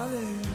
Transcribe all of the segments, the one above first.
Valeu.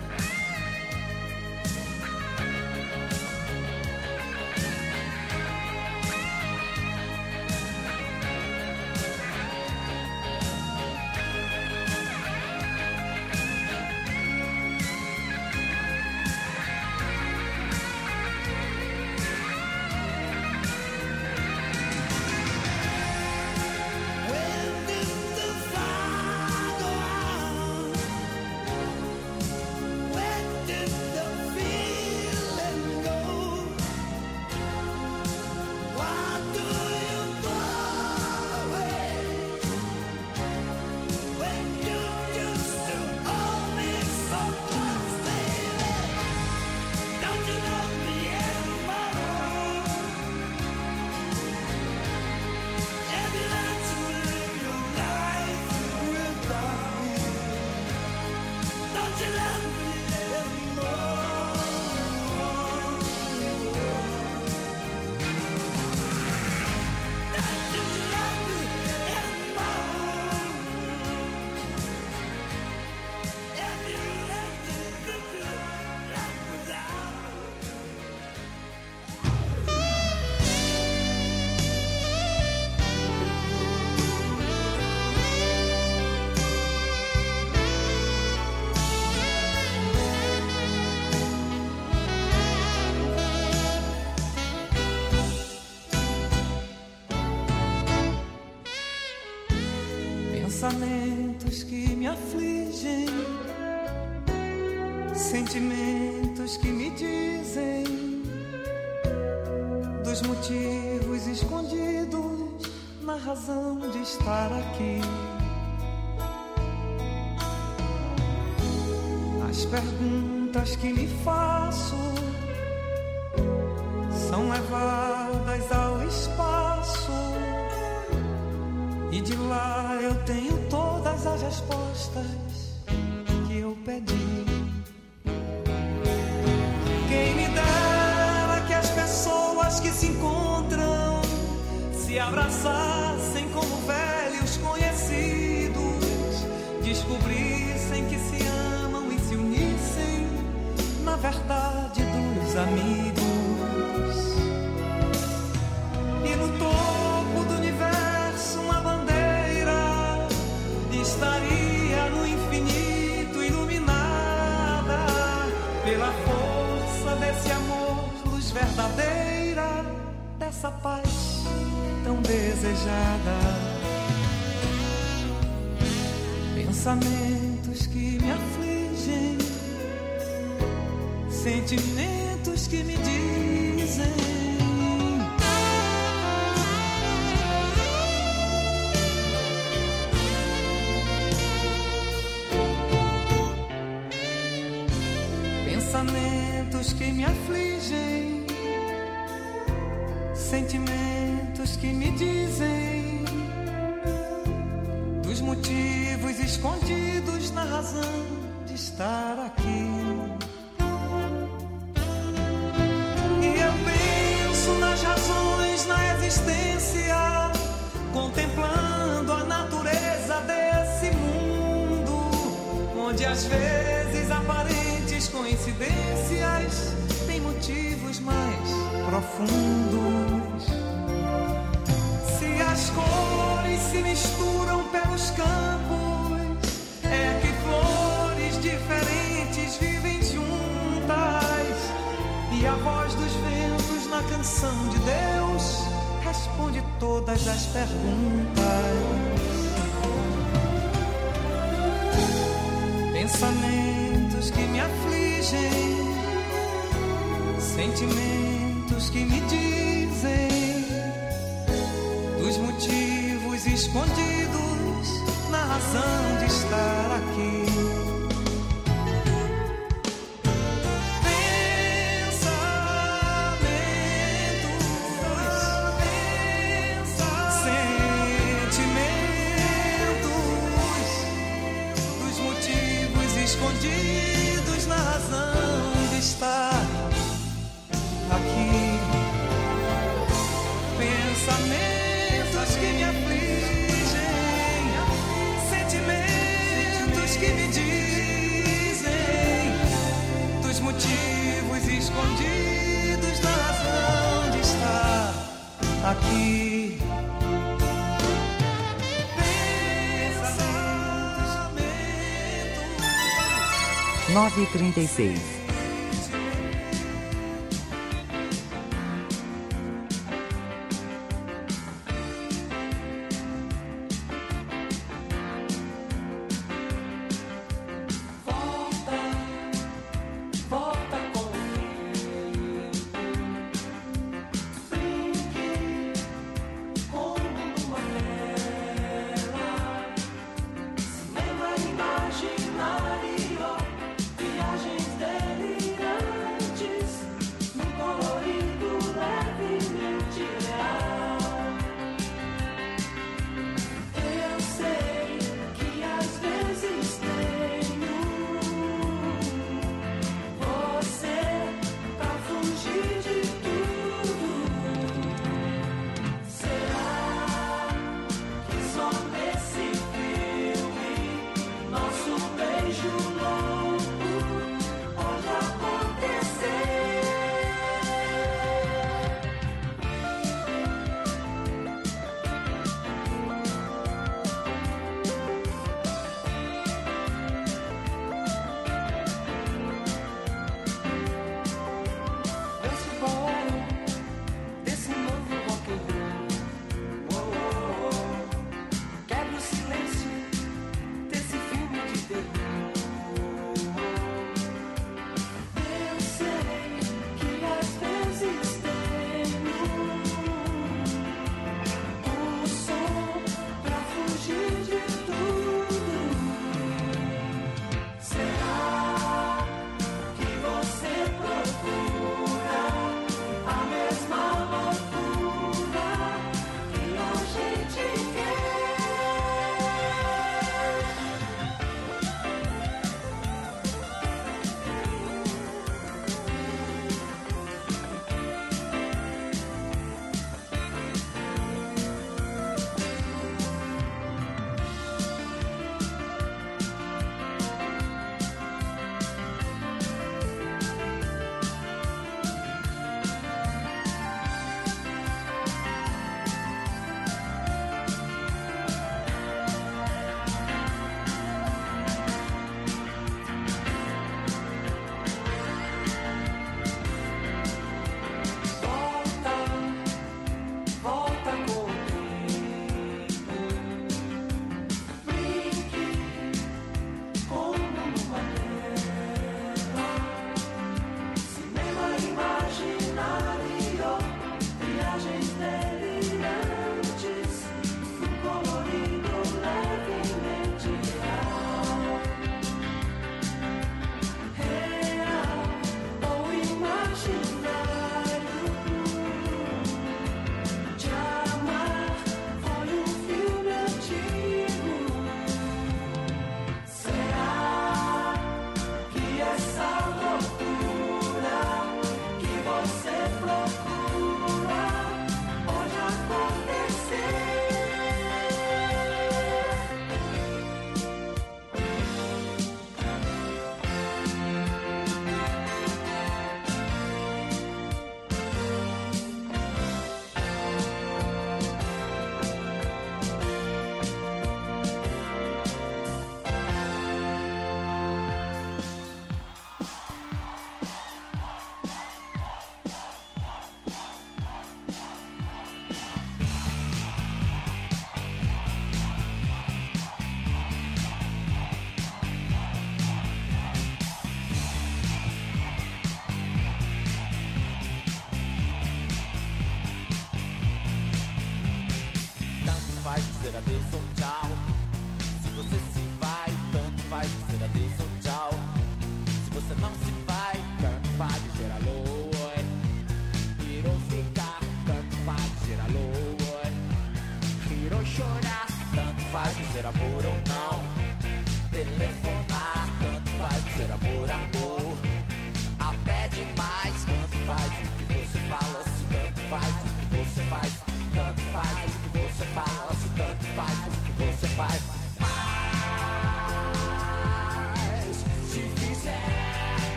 Pensamentos que me afligem, sentimentos que me dizem dos motivos escondidos na razão de estar aqui. As perguntas que me faço são levadas ao espaço e de lá eu tenho todas as respostas que eu pedi. Quem me dera que as pessoas que se encontram se abraçassem como velhos conhecidos, descobrissem que se amam e se unissem na verdade dos amigos. E no topo do universo uma bandeira estaria no infinito iluminada pela força desse amor, luz verdadeira dessa paz tão desejada. Pensamentos que me afligem, sentimentos que me dizem pensamentos que me afligem, sentimentos que me dizem dos motivos escondidos na razão de estar aqui. E eu penso nas razões, na existência, contemplando a natureza desse mundo, onde às vezes aparentes coincidências têm motivos mais profundos. Se as cores se misturam pelos campos, é que flores diferentes vivem juntas, e a voz dos ventos na canção de Deus responde todas as perguntas. Pensamentos que me afligem, sentimentos que me dizem dos motivos escondidos na razão de estar aqui. Escondidos na razão de estar aqui. Pensamentos que me afligem, sentimentos que me dizem 9h36.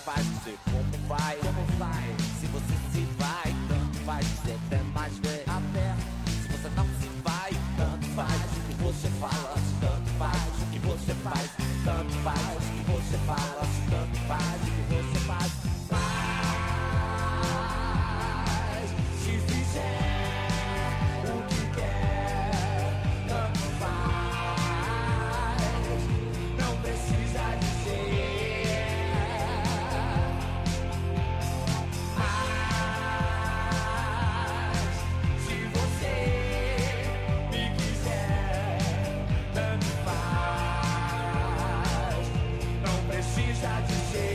faz dizer como vai, se você se vai, tanto faz dizer até mais ver, até se você não se vai, tanto faz o que você fala, tanto faz o que você faz, tanto faz o que você fala, tanto faz o que você faz. Mas se fizer o que quer, tanto faz, não precisa dizer. Mas se você me quiser, tanto faz, não precisa dizer.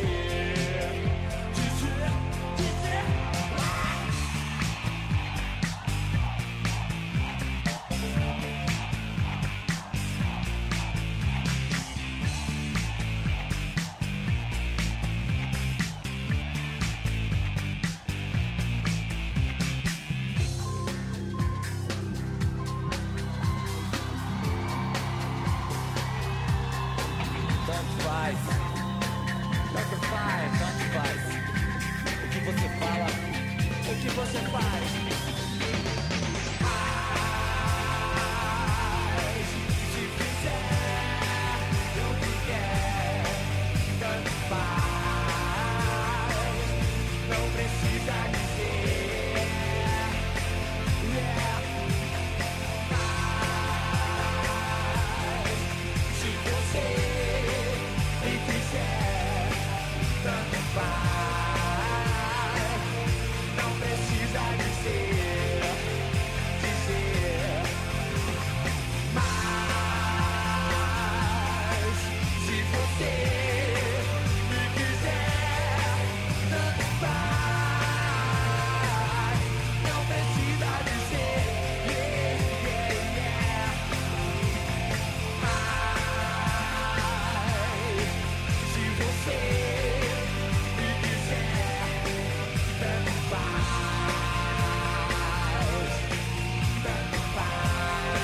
Tanto faz, tanto faz, tanto faz. O que você fala, o que você faz. Mas se fizer o que quer, tanto faz. Não precisa dizer. Yeah. Mas se você me quiser, tanto faz, não precisa dizer, mas se você me quiser, tanto faz, não precisa dizer, mas se você me quiser, tanto faz, tanto faz.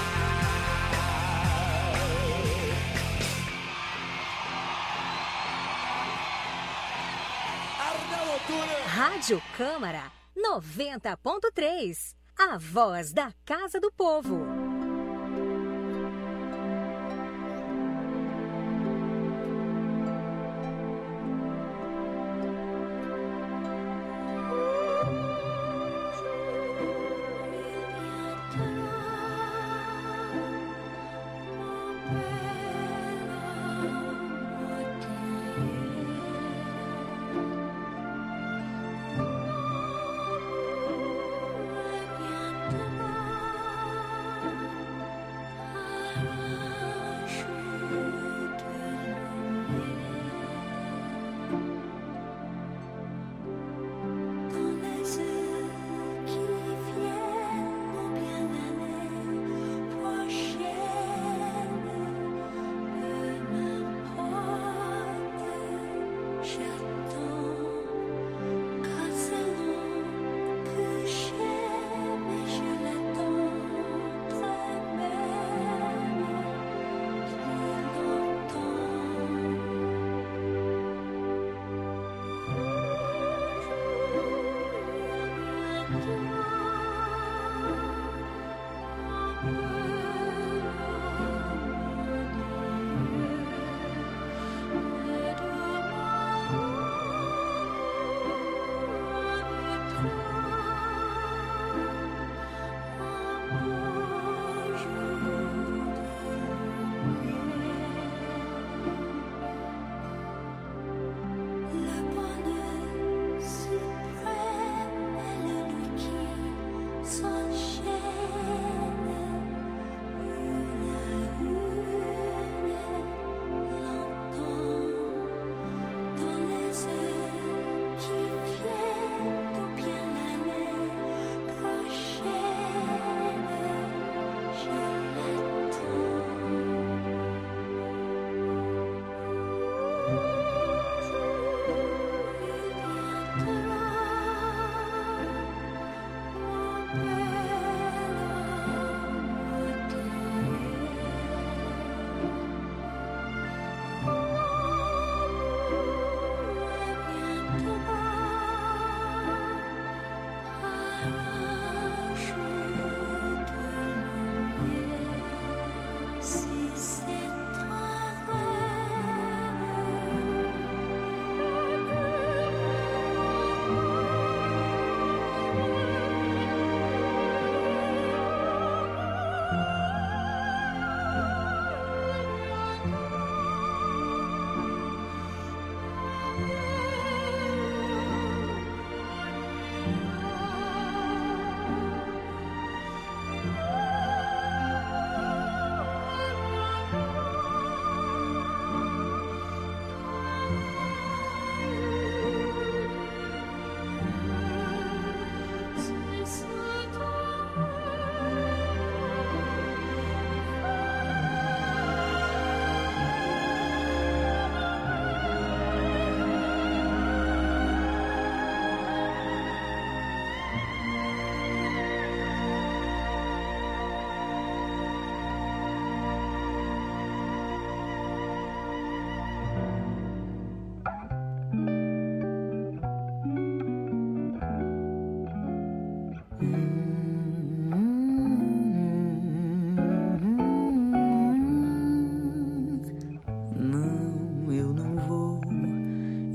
Arnaldo Antunes. Rádio Câmara 90.3. A voz da Casa do Povo.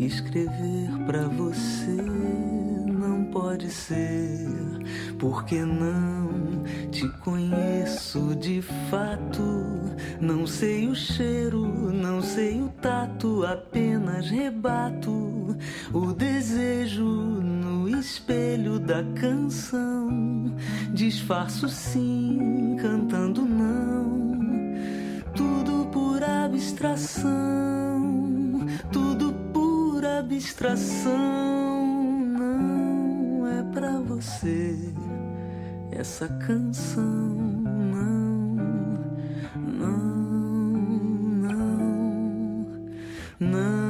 escrever pra você não pode ser, porque não te conheço de fato. Não sei o cheiro, não sei o tato, apenas rebato o desejo no espelho da canção. Disfarço sim, cantando não, tudo por abstração, tudo por abstração. Não é pra você essa canção, não, não, não, não.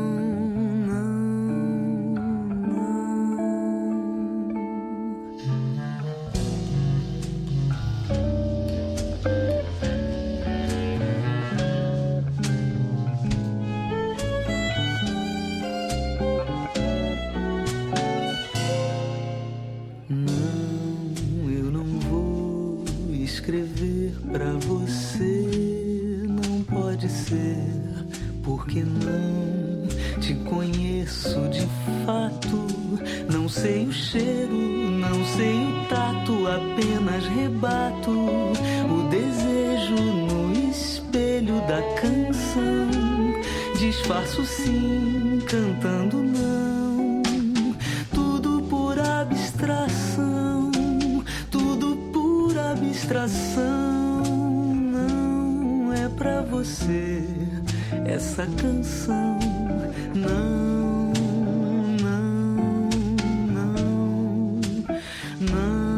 Escrever pra você não pode ser, porque não te conheço de fato. Não sei o cheiro, não sei o tato, apenas rebato o desejo no espelho da canção. Disfarço sim, cantando não, tudo por abstração, tudo por abstração. Não é pra você essa canção, não, não, não, não.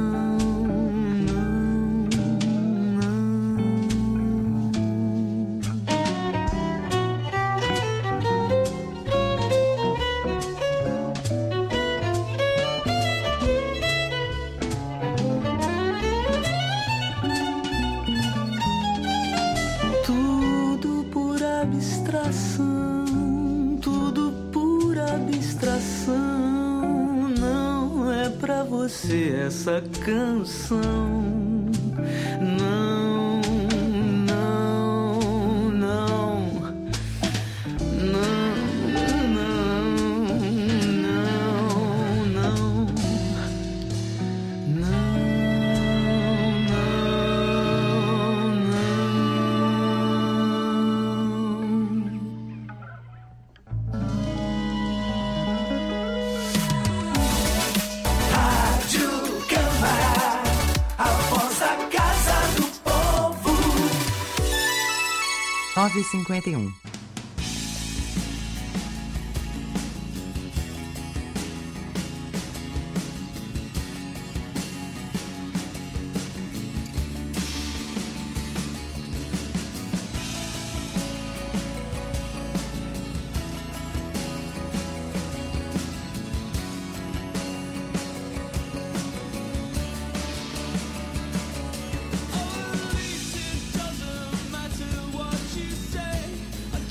Tudo por abstração. Não é pra você essa canção. Não, não, não, não, não, não, não. Rádio Câmara, a voz da Casa do Povo. 9h51. Doesn't matter what you say.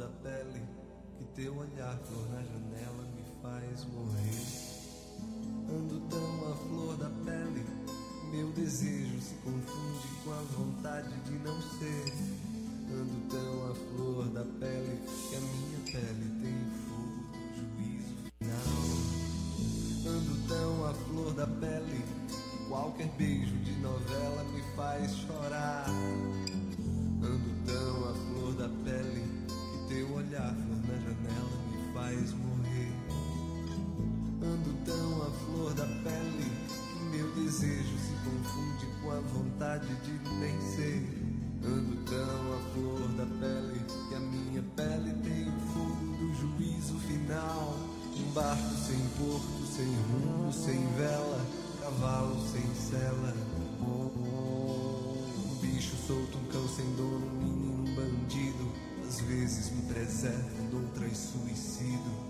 da pele, que teu olhar, flor na janela, me faz morrer. Ando tão à flor da pele, meu desejo se confunde com a vontade de não ser. Ando tão à flor da pele, que a minha pele tem fogo do juízo final. Ando tão à flor da pele, qualquer beijo de novela me faz chorar. Ando tão à flor da pele, que teu olhar, flor na janela, me faz morrer. Ando tão à flor da pele, que meu desejo se confunde com a vontade de nem ser. Ando tão à flor da pele, que a minha pele tem o fogo do juízo final. Um barco sem porto, sem rumo, sem vela, cavalo sem sela. Um bicho solto, um cão sem dono, um menino, um bandido. Às vezes me preservo, noutras suicido.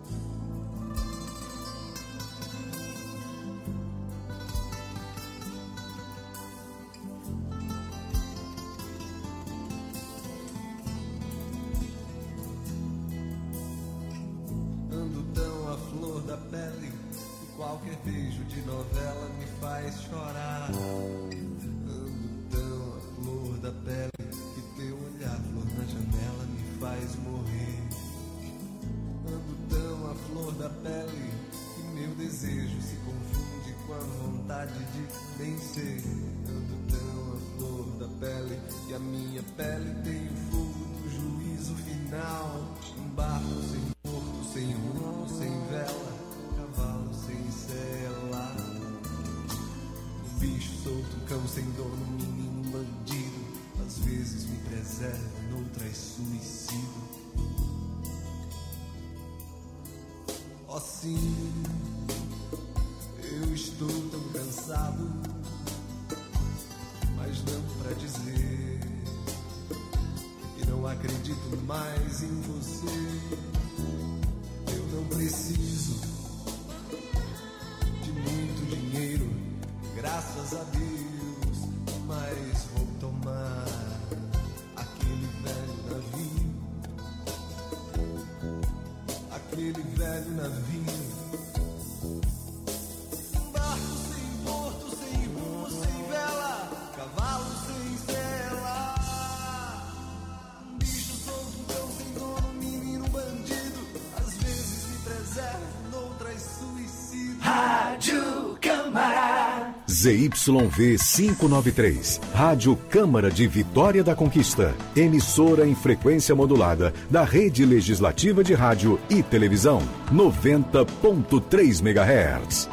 Qualquer beijo de novela me faz chorar. Ando tão à flor da pele, que teu olhar, flor na janela, me faz morrer. Ando tão à flor da pele, que meu desejo se confunde com a vontade de nem ser. Ando tão à flor da pele, que a minha pele tem o fogo do juízo final. Um barco sem porto, sem rumo, sem vela, cavalo sem sela. Um bicho solto, um cão sem dono, um menino, um bandido. Às vezes me preservo, noutras suicido. Oh sim, eu estou tão cansado, mas não pra dizer que não acredito mais em você. Eu não preciso de muito dinheiro, graças a Deus, mas vou tomar aquele velho navio, aquele velho navio. Barco sem porto, sem rumo, sem vela, cavalo sem sela. Um bicho solto, um cão sem dono, um menino, um bandido. Às vezes me preservo, noutras suicido. Rádio Câmara ZYV 593, Rádio Câmara de Vitória da Conquista, emissora em frequência modulada da Rede Legislativa de Rádio e Televisão, 90.3 MHz.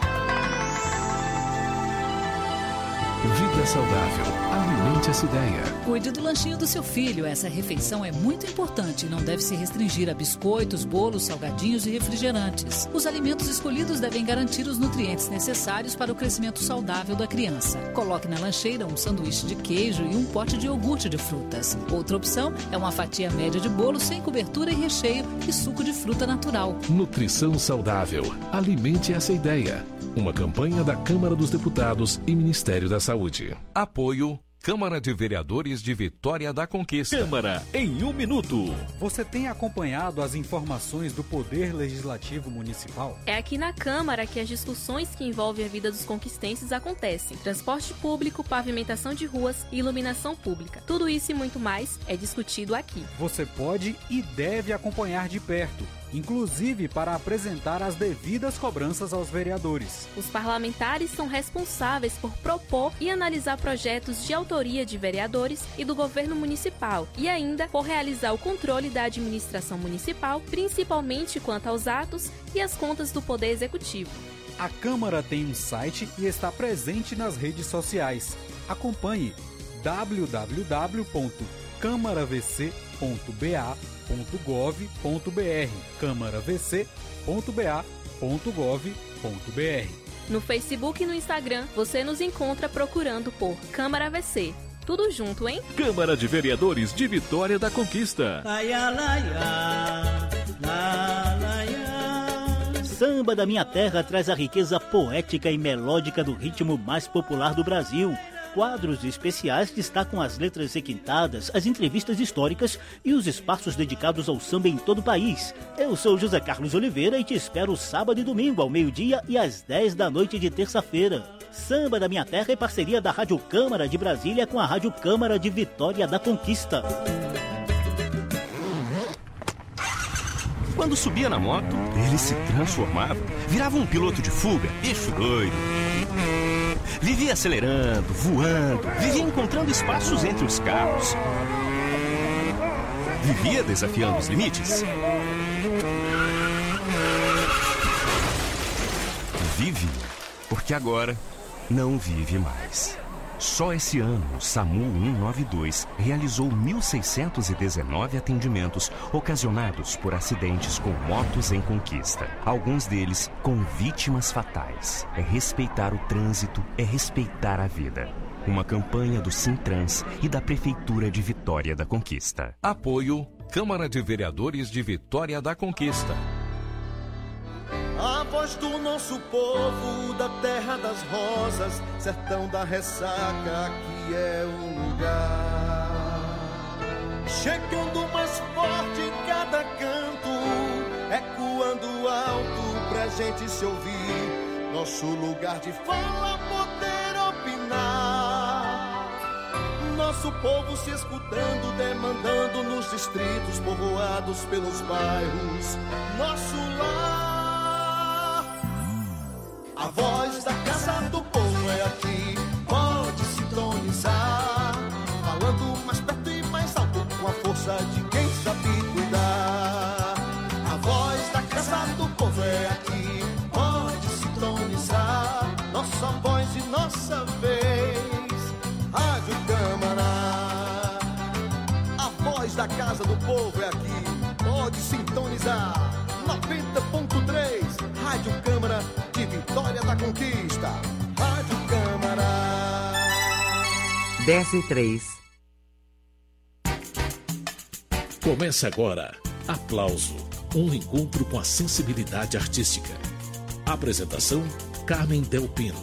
Vida saudável. Alimente essa ideia. Cuide do lanchinho do seu filho. Essa refeição é muito importante e não deve se restringir a biscoitos, bolos, salgadinhos e refrigerantes. Os alimentos escolhidos devem garantir os nutrientes necessários para o crescimento saudável da criança. Coloque na lancheira um sanduíche de queijo e um pote de iogurte de frutas. Outra opção é uma fatia média de bolo sem cobertura e recheio e suco de fruta natural. Nutrição saudável. Alimente essa ideia. Uma campanha da Câmara dos Deputados e Ministério da Saúde. Apoio Câmara de Vereadores de Vitória da Conquista. Câmara em 1 minuto. Você tem acompanhado as informações do Poder Legislativo Municipal? É aqui na Câmara que as discussões que envolvem a vida dos conquistenses acontecem. Transporte público, pavimentação de ruas e iluminação pública. Tudo isso e muito mais é discutido aqui. Você pode e deve acompanhar de perto, inclusive para apresentar as devidas cobranças aos vereadores. Os parlamentares são responsáveis por propor e analisar projetos de autoria de vereadores e do governo municipal e ainda por realizar o controle da administração municipal, principalmente quanto aos atos e as contas do Poder Executivo. A Câmara tem um site e está presente nas redes sociais. Acompanhe câmaravc.ba.gov.br câmaravc.ba.gov.br. No Facebook e no Instagram, você nos encontra procurando por Câmara VC. Tudo junto, hein? Câmara de Vereadores de Vitória da Conquista. Samba da Minha Terra traz a riqueza poética e melódica do ritmo mais popular do Brasil, quadros especiais destacam as letras requintadas, as entrevistas históricas e os espaços dedicados ao samba em todo o país. Eu sou José Carlos Oliveira e te espero sábado e domingo ao meio-dia e às 10 da noite de terça-feira. Samba da Minha Terra é parceria da Rádio Câmara de Brasília com a Rádio Câmara de Vitória da Conquista. Quando subia na moto, ele se transformava, virava um piloto de fuga, bicho doido. Vivia acelerando, voando, vivia encontrando espaços entre os carros. Vivia desafiando os limites. Vive, porque agora não vive mais. Só esse ano, o SAMU 192 realizou 1.619 atendimentos ocasionados por acidentes com motos em conquista. Alguns deles com vítimas fatais. É respeitar o trânsito, é respeitar a vida. Uma campanha do Sintrans e da Prefeitura de Vitória da Conquista. Apoio Câmara de Vereadores de Vitória da Conquista. A voz do nosso povo, da terra das rosas, sertão da ressaca, aqui é o lugar. Chegando mais forte em cada canto, ecoando alto pra gente se ouvir. Nosso lugar de fala, poder opinar. Nosso povo se escutando, demandando nos distritos, povoados pelos bairros. Nosso lar. A voz da Casa do Povo é aqui, pode sintonizar. Falando mais perto e mais alto, com a força de quem sabe cuidar. A voz da Casa do Povo é aqui, pode sintonizar. Nossa voz e nossa vez, Rádio Câmara. A voz da Casa do Povo é aqui, pode sintonizar. 90.3, Rádio Câmara de Vitória da Conquista. Rádio Câmara. 10:03. Começa agora. Aplauso. Um encontro com a sensibilidade artística. Apresentação: Carmen Del Pino.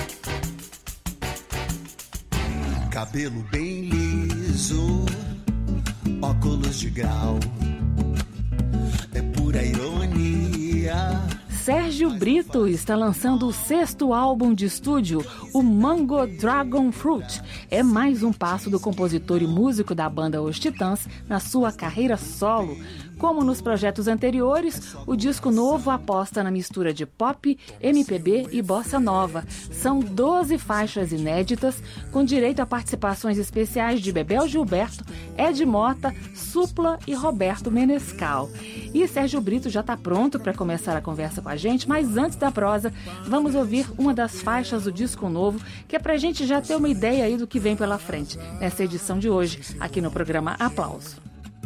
Cabelo bem liso, óculos de grau. É pura ironia. Sérgio Brito está lançando o 6º álbum de estúdio, o Mango Dragon Fruit. É mais um passo do compositor e músico da banda Os Titãs na sua carreira solo. Como nos projetos anteriores, o disco novo aposta na mistura de pop, MPB e bossa nova. São 12 faixas inéditas, com direito a participações especiais de Bebel Gilberto, Ed Mota, Supla e Roberto Menescal. E Sérgio Brito já está pronto para começar a conversa com a gente, mas antes da prosa, vamos ouvir uma das faixas do disco novo, que é para a gente já ter uma ideia aí do que vem pela frente, nessa edição de hoje, aqui no programa Aplauso.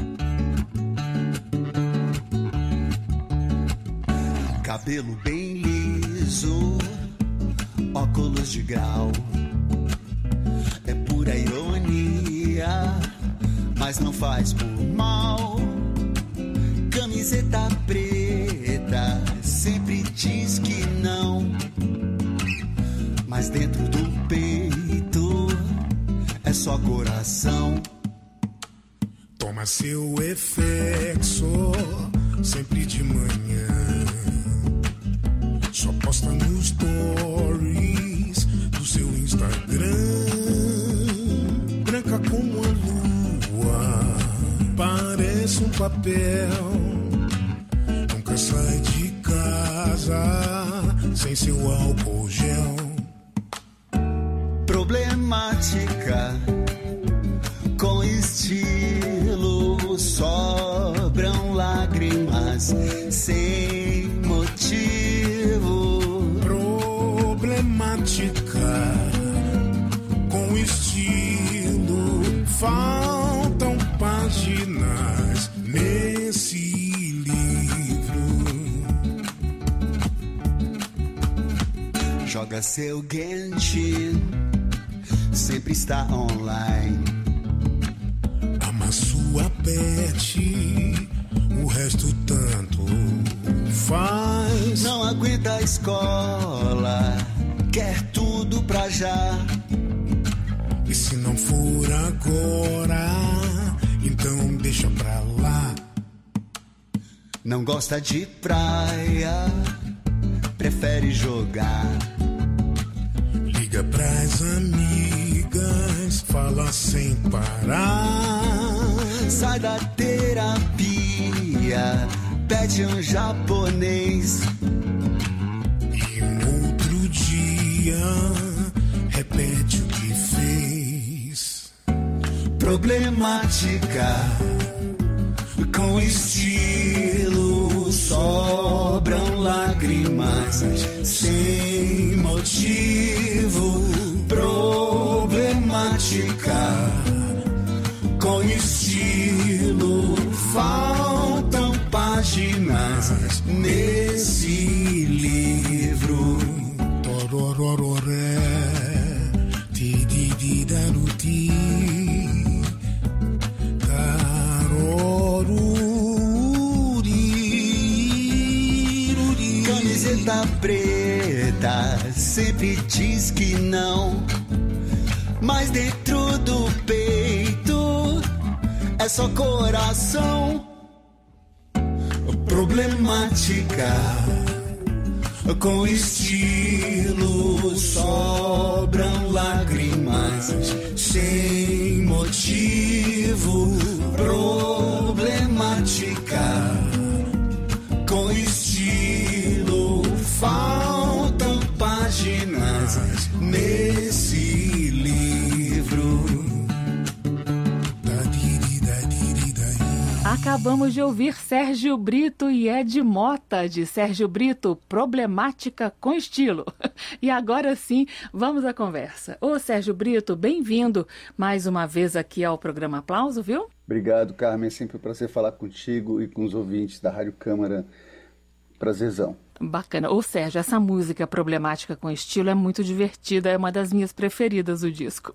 Cabelo bem liso, óculos de grau. É pura ironia, mas não faz por mal. Camiseta preta, sempre diz que não. Mas dentro do peito é só coração. Toma seu efexo, sempre de manhã. Só posta nos stories do seu Instagram. Branca como a lua, parece um papel. Nunca sai de casa sem seu álcool gel. Problemática, com estilo, sobram lágrimas sem motivo. Problemática, com estilo, faltam páginas nesse livro. Joga seu Genshin, sempre está online. Ama sua pet, o resto tanto faz. Não aguenta a escola, quer tudo pra já. agora, então deixa pra lá. Não gosta de praia, prefere jogar. Liga pras amigas, fala sem parar. Sai da terapia, pede um japonês. E no outro dia, repete o que fez. Problemática, com estilo, sobram lágrimas sem motivo. Problemática, com estilo, faltam páginas nesse livro. Tororororé, tidididaruti, taroruri. Camiseta preta sempre diz que não, mas dentro do peito é só coração. Problemática, com estilo, sobram lágrimas sem motivo. Problemática, com estilo, faltam páginas nesse livro. Acabamos de ouvir Sérgio Brito e Ed Mota, de Sérgio Brito, Problemática com Estilo. E agora sim, vamos à conversa. Ô Sérgio Brito, bem-vindo mais uma vez aqui ao programa Aplauso, viu? Obrigado, Carmen. É sempre um prazer falar contigo e com os ouvintes da Rádio Câmara. Prazerzão. Bacana. Ô Sérgio, essa música Problemática com Estilo é muito divertida, é uma das minhas preferidas do disco.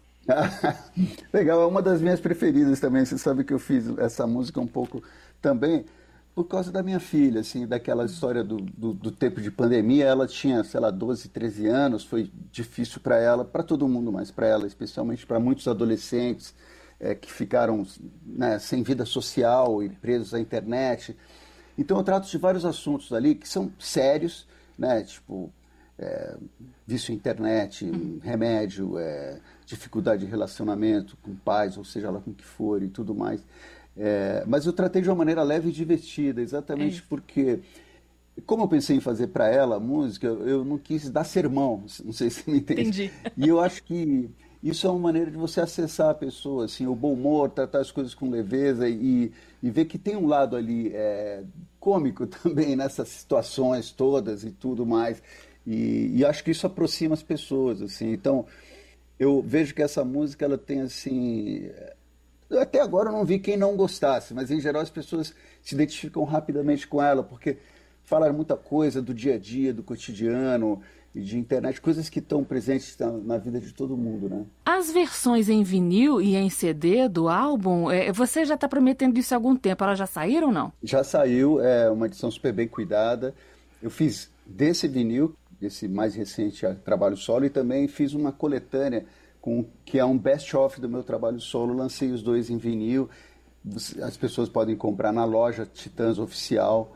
Legal, é uma das minhas preferidas também. Você sabe que eu fiz essa música um pouco também por causa da minha filha, assim, daquela história do tempo de pandemia. Ela tinha, 12, 13 anos, foi difícil para ela, para todo mundo, mas para ela, especialmente para muitos adolescentes que ficaram, né, sem vida social e presos à internet. Então eu trato de vários assuntos ali que são sérios, né, tipo vício em internet, remédio, dificuldade de relacionamento com pais, ou seja lá com o que for e tudo mais. Mas eu tratei de uma maneira leve e divertida, exatamente porque, como eu pensei em fazer para ela a música, eu não quis dar sermão, não sei se me entende. Entendi. E eu acho que isso é uma maneira de você acessar a pessoa, assim, o bom humor, tratar as coisas com leveza e ver que tem um lado ali cômico também nessas situações todas e tudo mais. E acho que isso aproxima as pessoas, assim. Então, eu vejo que essa música, ela tem, assim... Até agora eu não vi quem não gostasse, mas em geral as pessoas se identificam rapidamente com ela, porque falaram muita coisa do dia a dia, do cotidiano e de internet, coisas que estão presentes na vida de todo mundo, né? As versões em vinil e em CD do álbum, você já está prometendo isso há algum tempo, elas já saíram ou não? Já saiu, é uma edição super bem cuidada. Eu fiz desse vinil, esse mais recente trabalho solo, e também fiz uma coletânea que é um best-of do meu trabalho solo. Lancei os dois em vinil, as pessoas podem comprar na loja Titãs Oficial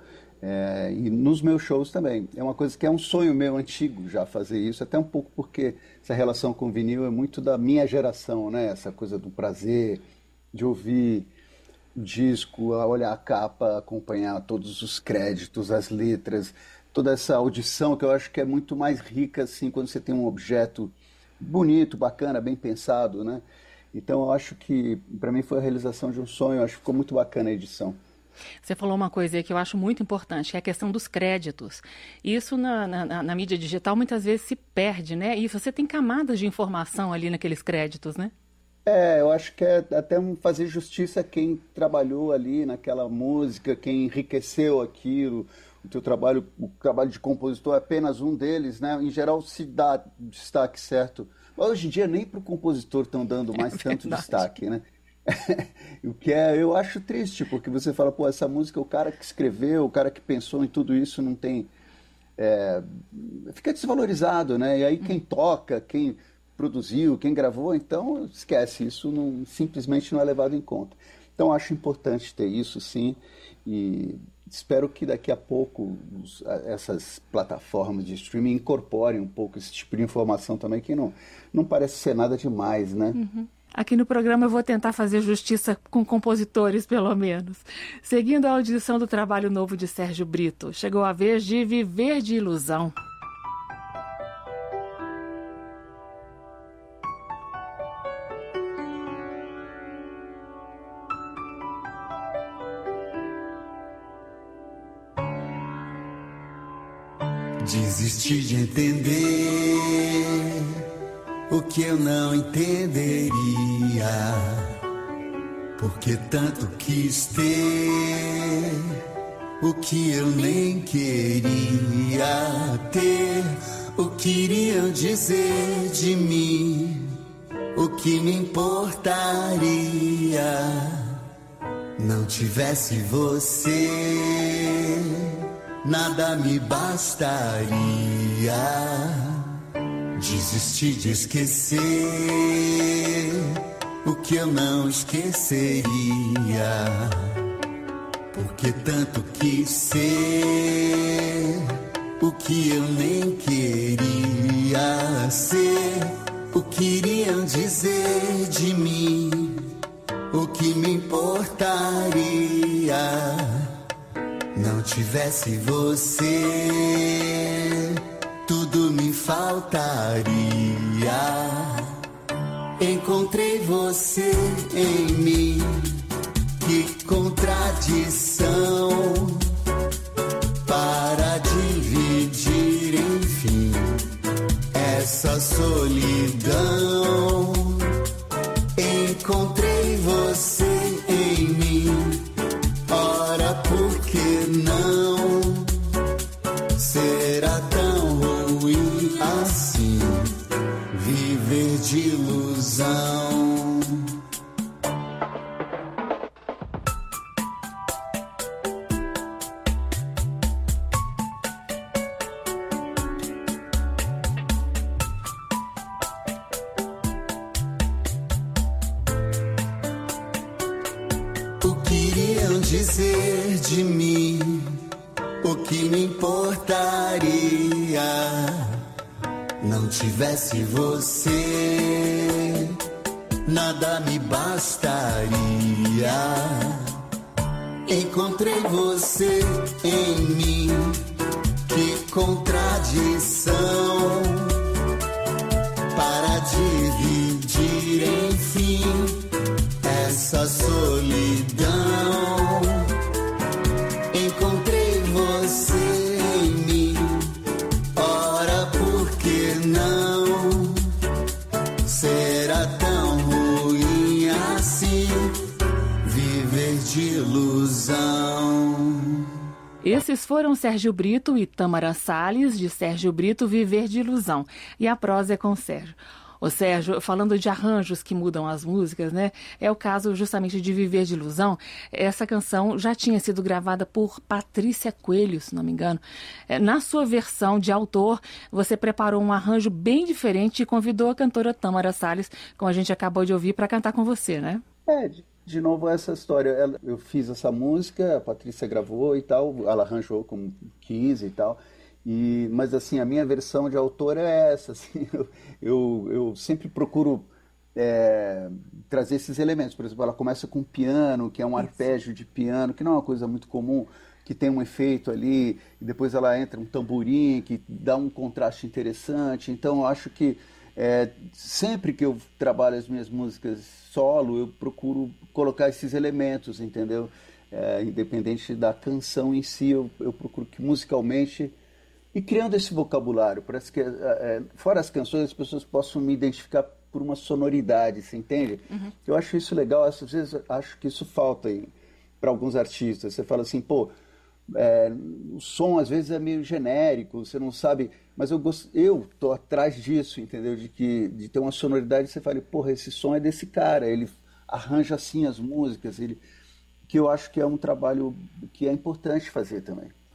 e nos meus shows também. É uma coisa que é um sonho meu antigo já fazer isso, até um pouco porque essa relação com o vinil é muito da minha geração, né? Essa coisa do prazer de ouvir o disco, olhar a capa, acompanhar todos os créditos, as letras, toda essa audição que eu acho que é muito mais rica, assim, quando você tem um objeto bonito, bacana, bem pensado, né? Então eu acho que, para mim, foi a realização de um sonho. Eu acho que ficou muito bacana a edição. Você falou uma coisa aí que eu acho muito importante, que é a questão dos créditos. Isso na mídia digital muitas vezes se perde, né? E você tem camadas de informação ali naqueles créditos, né? Eu acho que é até fazer justiça a quem trabalhou ali naquela música, quem enriqueceu aquilo. O teu trabalho, o trabalho de compositor é apenas um deles, né? Em geral se dá destaque certo. Mas hoje em dia nem para o compositor estão dando mais tanto destaque, né? O que eu acho triste, porque você fala, pô, essa música, o cara que escreveu, o cara que pensou em tudo isso não tem... fica desvalorizado, né? E aí quem toca, quem produziu, quem gravou, então esquece, isso simplesmente não é levado em conta. Então acho importante ter isso, sim, e espero que daqui a pouco essas plataformas de streaming incorporem um pouco esse tipo de informação também, que não parece ser nada demais, né? Uhum. Aqui no programa eu vou tentar fazer justiça com compositores, pelo menos. Seguindo a audição do trabalho novo de Sérgio Brito, chegou a vez de Viver de Ilusão. Desisti de entender o que eu não entenderia, porque tanto quis ter o que eu nem queria ter. O que iriam dizer de mim, o que me importaria, não tivesse você, nada me bastaria. Desisti de esquecer o que eu não esqueceria, porque tanto quis ser o que eu nem queria ser. O que iriam dizer de mim, o que me importaria, não tivesse você, tudo me faltaria. Encontrei você em mim, que contradição, para dividir, enfim, essa solidão. Encontrei você em mim, ora por que não? Será tão ruim assim, viver de ilusão. O que iriam dizer de mim, o que me importaria, não tivesse você, nada me bastaria. Encontrei você em mim, que contradição, para dividir, enfim, essa solidão. Encontrei você em mim, ora por que não? Será tão ruim assim, viver de ilusão. Esses foram Sérgio Brito e Tâmara Salles, de Sérgio Brito, Viver de Ilusão. E a prosa é com o Sérgio. Ô Sérgio, falando de arranjos que mudam as músicas, né? É o caso justamente de Viver de Ilusão. Essa canção já tinha sido gravada por Patrícia Coelho, se não me engano. Na sua versão de autor, você preparou um arranjo bem diferente e convidou a cantora Tâmara Salles, como a gente acabou de ouvir, para cantar com você, né? De novo essa história. Eu fiz essa música, a Patrícia gravou e tal, ela arranjou com 15 e tal. Mas assim, a minha versão de autor é essa, assim, eu sempre procuro trazer esses elementos. Por exemplo, ela começa com piano, que é um arpégio de piano, que não é uma coisa muito comum, que tem um efeito ali, e depois ela entra um tamborim, que dá um contraste interessante. Então eu acho que sempre que eu trabalho as minhas músicas solo, eu procuro colocar esses elementos, entendeu? Independente da canção em si, eu procuro que musicalmente... E criando esse vocabulário, parece que fora as canções as pessoas possam me identificar por uma sonoridade, você entende? Uhum. Eu acho isso legal, às vezes acho que isso falta para alguns artistas. Você fala assim, pô, o som às vezes é meio genérico, você não sabe, mas eu tô atrás disso, entendeu? De ter uma sonoridade, você fala, porra, esse som é desse cara, ele arranja assim as músicas, que eu acho que é um trabalho que é importante fazer também.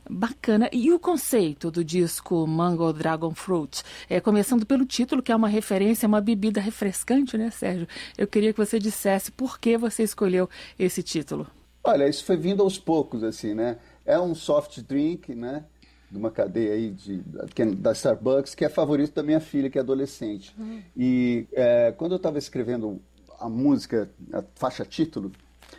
Bacana. E o conceito do disco Mango Dragon Fruit? Começando pelo título, que é uma referência a uma bebida refrescante, né, Sérgio? Eu queria que você dissesse por que você escolheu esse título. Olha, isso foi vindo aos poucos, assim, né? É um soft drink, né? De uma cadeia aí da Starbucks, que é favorito da minha filha, que é adolescente. E quando eu estava escrevendo a música, a faixa título,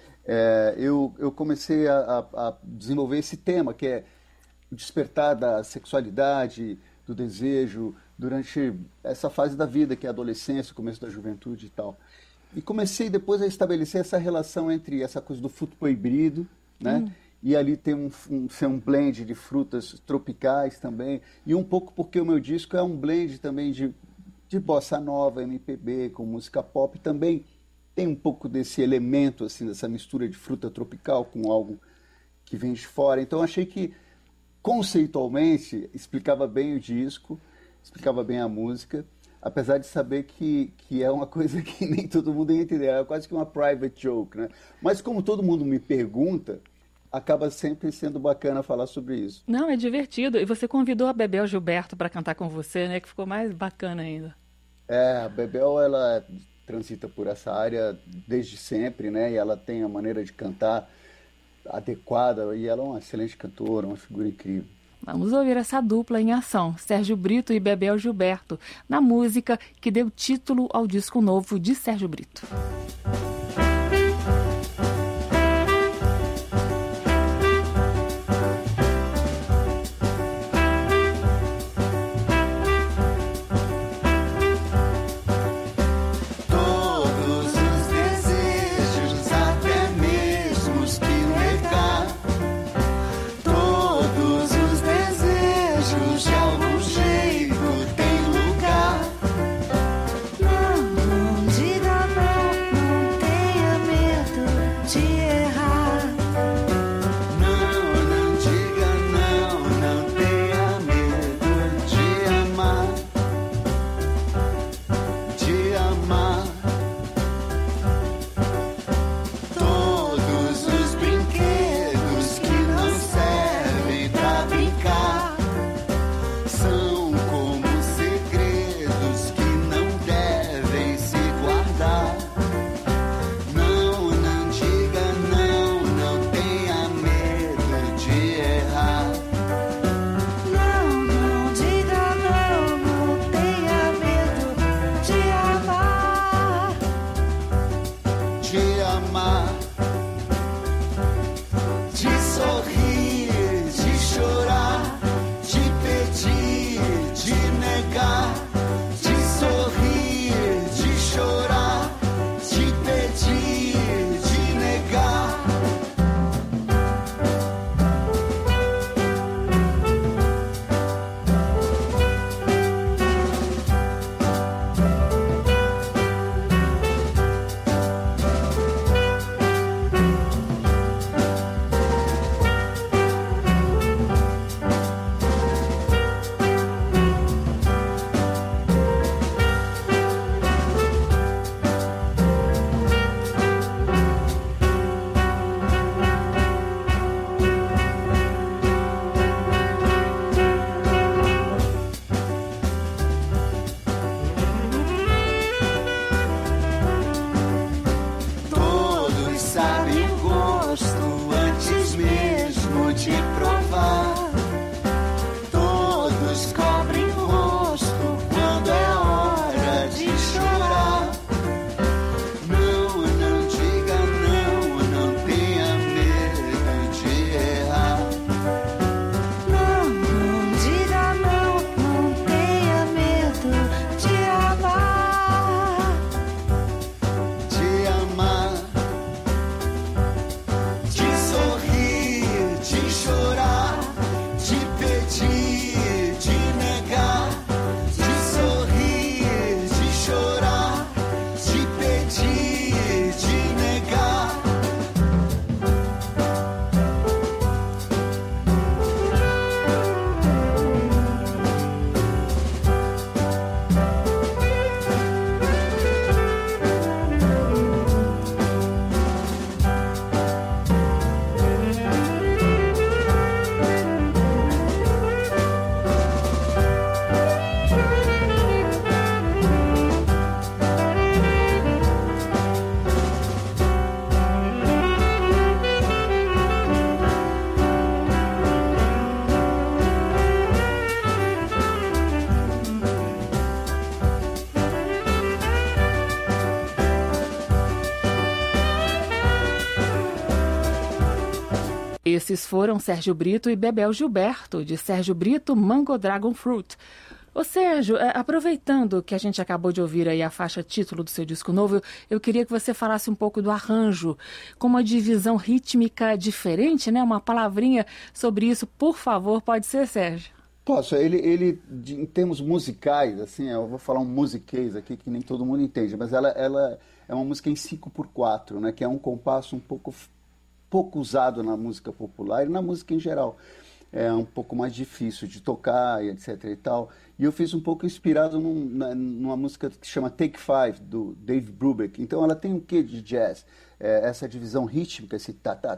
eu comecei a desenvolver esse tema, que é o despertar da sexualidade, do desejo, durante essa fase da vida, que é a adolescência, o começo da juventude e tal. E comecei depois a estabelecer essa relação entre essa coisa do fruto proibido, né? E ali tem ser um blend de frutas tropicais também, e um pouco porque o meu disco é um blend também de bossa nova, MPB, com música pop, também tem um pouco desse elemento, assim, dessa mistura de fruta tropical com algo que vem de fora. Então achei que, conceitualmente, explicava bem o disco, explicava bem a música, apesar de saber que é uma coisa que nem todo mundo ia entender, é quase que uma private joke, né? Mas como todo mundo me pergunta, acaba sempre sendo bacana falar sobre isso. Não, é divertido. E você convidou a Bebel Gilberto para cantar com você, né? Que ficou mais bacana ainda. A Bebel, ela transita por essa área desde sempre, né? E ela tem a maneira de cantar adequada, e ela é uma excelente cantora, uma figura incrível. Vamos ouvir essa dupla em ação, Sérgio Brito e Bebel Gilberto, na música que deu título ao disco novo de Sérgio Brito. Chorar. Esses foram Sérgio Brito e Bebel Gilberto, de Sérgio Brito, Mango Dragon Fruit. Ô Sérgio, aproveitando que a gente acabou de ouvir aí a faixa título do seu disco novo, eu queria que você falasse um pouco do arranjo, com uma divisão rítmica diferente, né? Uma palavrinha sobre isso, por favor, pode ser, Sérgio? Posso. Ele em termos musicais, assim, eu vou falar um musiquês aqui que nem todo mundo entende, mas ela é uma música em 5/4, né? Que é um compasso um pouco usado na música popular e na música em geral. É um pouco mais difícil de tocar, etc e tal. E eu fiz um pouco inspirado numa música que chama Take Five, do Dave Brubeck. Então ela tem um quê de jazz? Essa divisão rítmica, esse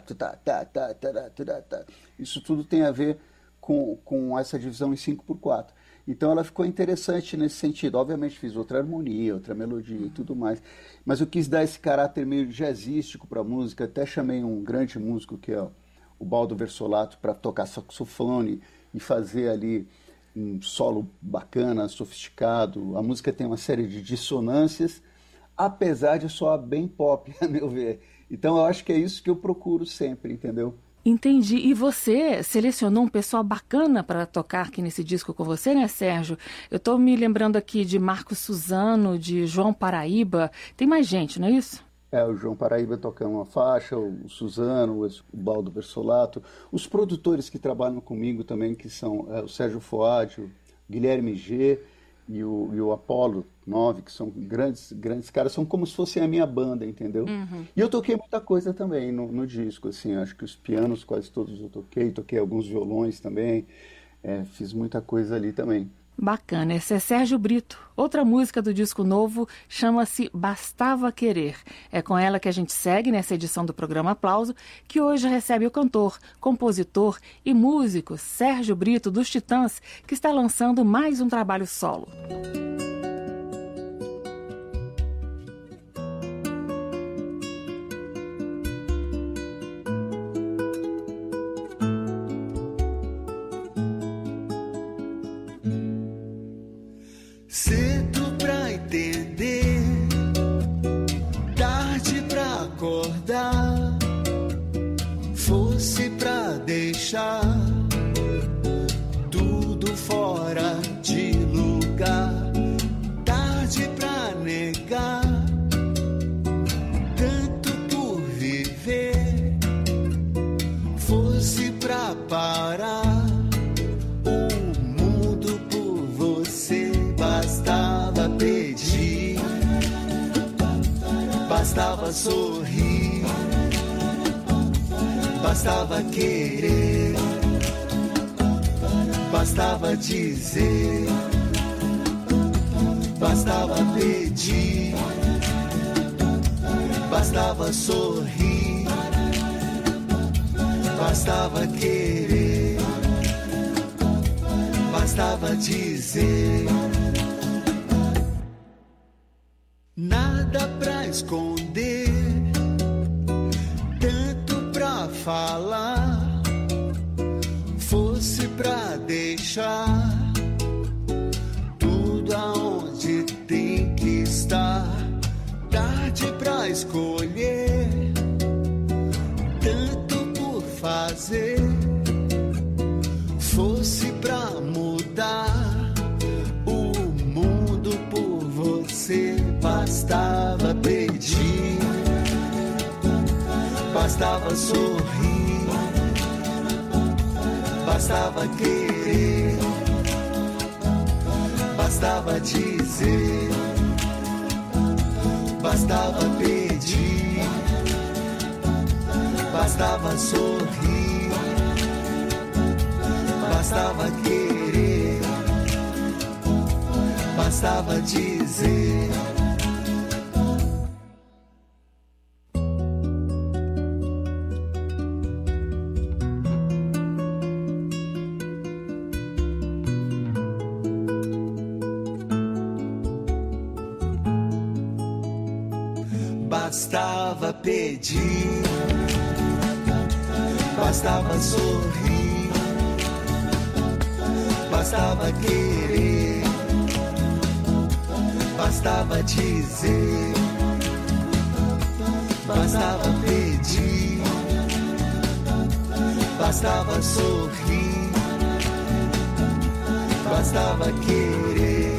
tá. Isso tudo tem a ver com essa divisão em 5/4. Então ela ficou interessante nesse sentido. Obviamente fiz outra harmonia, outra melodia e tudo mais. Mas eu quis dar esse caráter meio jazzístico para a música. Até chamei um grande músico que é o Baldo Versolato para tocar saxofone e fazer ali um solo bacana, sofisticado. A música tem uma série de dissonâncias, apesar de soar bem pop, a meu ver. Então eu acho que é isso que eu procuro sempre, entendeu? Entendi. E você selecionou um pessoal bacana para tocar aqui nesse disco com você, né, Sérgio? Eu estou me lembrando aqui de Marcos Suzano, de João Paraíba. Tem mais gente, não é isso? O João Paraíba toca uma faixa, o Suzano, o Baldo Versolato. Os produtores que trabalham comigo também, que são o Sérgio Foad, o Guilherme G e o Apolo 9, que são grandes caras, são como se fossem a minha banda, entendeu? Uhum. E eu toquei muita coisa também no disco, assim, acho que os pianos quase todos eu toquei alguns violões também, fiz muita coisa ali também. Bacana, esse é Sérgio Brito. Outra música do disco novo chama-se Bastava Querer. É com ela que a gente segue nessa edição do programa Aplauso, que hoje recebe o cantor, compositor e músico Sérgio Brito, dos Titãs, que está lançando mais um trabalho solo. Cedo pra entender, tarde pra acordar, fosse pra deixar tudo fora de lugar, tarde pra negar, tanto por viver, fosse pra parar. Bastava pedir, bastava sorrir, bastava querer, bastava dizer, bastava pedir, bastava sorrir, bastava querer, bastava dizer. Nada pra esconder, tanto pra falar, fosse pra deixar tudo aonde tem que estar. Tarde pra escolher, tanto por fazer, fosse pra mudar o mundo por você. Bastava pedir, bastava sorrir, bastava querer, bastava dizer, bastava pedir, bastava sorrir, bastava querer, bastava dizer. Bastava pedir, bastava sorrir, bastava querer, bastava dizer, bastava pedir, bastava sorrir, bastava querer,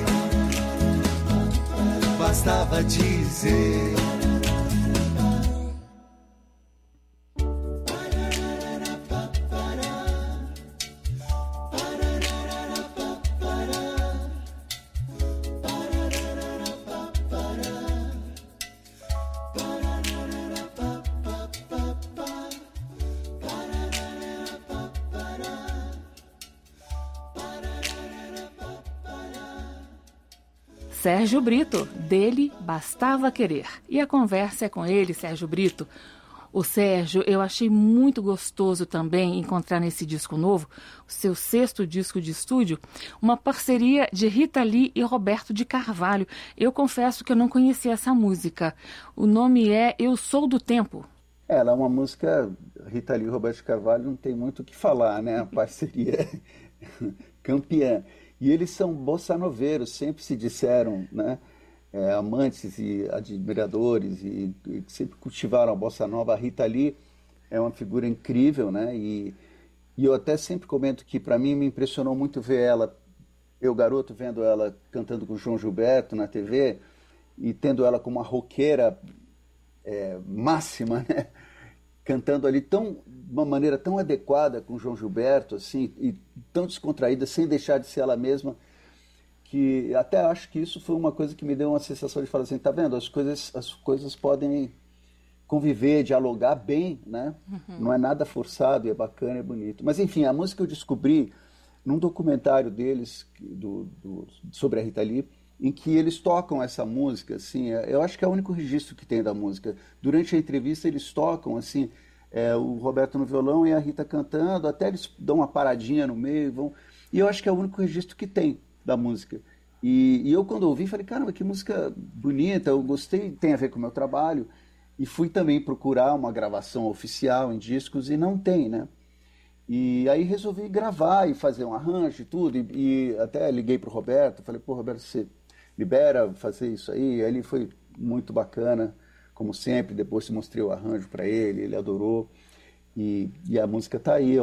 bastava dizer. Sérgio Brito, dele bastava querer. E a conversa é com ele, Sérgio Brito. O Sérgio, eu achei muito gostoso também encontrar nesse disco novo, o seu 6º disco de estúdio, uma parceria de Rita Lee e Roberto de Carvalho. Eu confesso que eu não conhecia essa música. O nome é Eu Sou do Tempo. Ela é uma música, Rita Lee e Roberto de Carvalho não tem muito o que falar, né? A parceria campeã. E eles são bossanoveiros, sempre se disseram, né? Amantes e admiradores, e sempre cultivaram a bossa nova. A Rita Lee é uma figura incrível, né? E eu até sempre comento que, para mim, me impressionou muito ver ela, eu garoto, vendo ela cantando com o João Gilberto na TV, e tendo ela como uma roqueira máxima, né? Cantando ali de uma maneira tão adequada com o João Gilberto, assim, e tão descontraída, sem deixar de ser ela mesma, que até acho que isso foi uma coisa que me deu uma sensação de falar assim, tá vendo, as coisas podem conviver, dialogar bem, né? Uhum. Não é nada forçado, é bacana, é bonito. Mas enfim, a música eu descobri num documentário deles, sobre a Rita Lee, em que eles tocam essa música, assim, eu acho que é o único registro que tem da música. Durante a entrevista eles tocam, assim, o Roberto no violão e a Rita cantando, até eles dão uma paradinha no meio, e eu acho que é o único registro que tem da música. E eu, quando ouvi, falei, caramba, que música bonita, eu gostei, tem a ver com o meu trabalho, e fui também procurar uma gravação oficial em discos, e não tem, né? E aí resolvi gravar e fazer um arranjo e tudo, e até liguei pro Roberto, falei, pô, Roberto, você libera fazer isso aí? Aí ele foi muito bacana, como sempre. Depois mostrei o arranjo para ele adorou, e a música tá aí,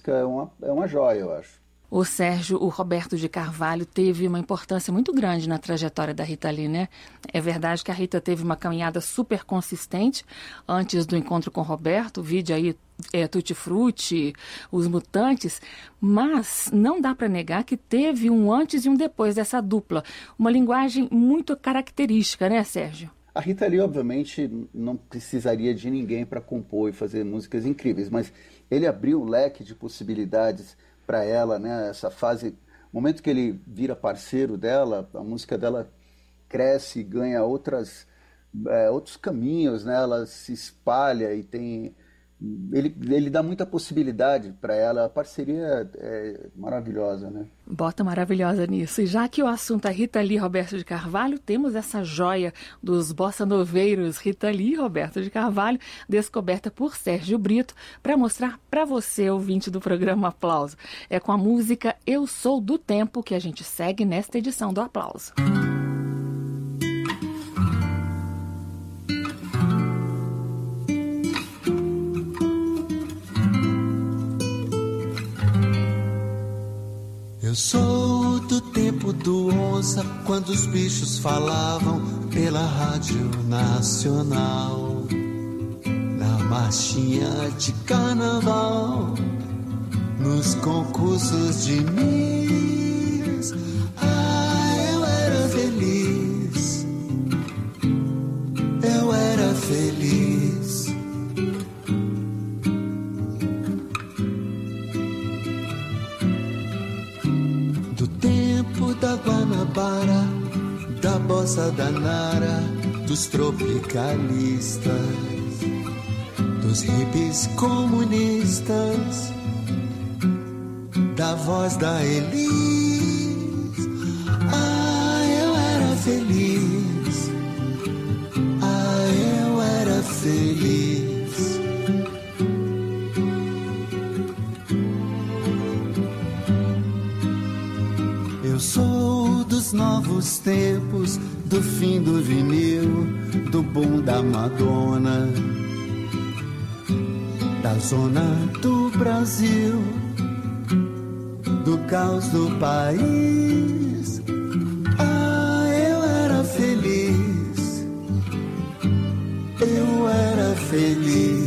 é uma joia, eu acho. O Sérgio, o Roberto de Carvalho teve uma importância muito grande na trajetória da Rita Lee, né? É verdade que a Rita teve uma caminhada super consistente antes do encontro com o Roberto, vide aí Tutti Frutti, Os Mutantes, mas não dá para negar que teve um antes e um depois dessa dupla. Uma linguagem muito característica, né, Sérgio? A Rita Lee, obviamente, não precisaria de ninguém para compor e fazer músicas incríveis, mas ele abriu um leque de possibilidades para ela, né? Essa fase, o momento que ele vira parceiro dela, a música dela cresce e ganha outros caminhos, né? Ela se espalha e tem... Ele dá muita possibilidade para ela, a parceria é maravilhosa, né? Bota maravilhosa nisso. E já que o assunto é Rita Lee e Roberto de Carvalho, temos essa joia dos bossanoveiros Rita Lee e Roberto de Carvalho, descoberta por Sérgio Brito, para mostrar para você, ouvinte do programa Aplauso. É com a música Eu Sou do Tempo que a gente segue nesta edição do Aplauso. Eu sou do tempo do onça, quando os bichos falavam pela Rádio Nacional, na marchinha de carnaval, nos concursos de Miss. Eu era feliz, eu era feliz. Da Guanabara, da bossa da Nara, dos tropicalistas, dos hippies comunistas, da voz da Elis. Eu era feliz, eu era feliz. Eu sou dos novos tempos, do fim do vinil, do boom da Madonna, da zona do Brasil, do caos do país. Ah, eu era feliz, eu era feliz.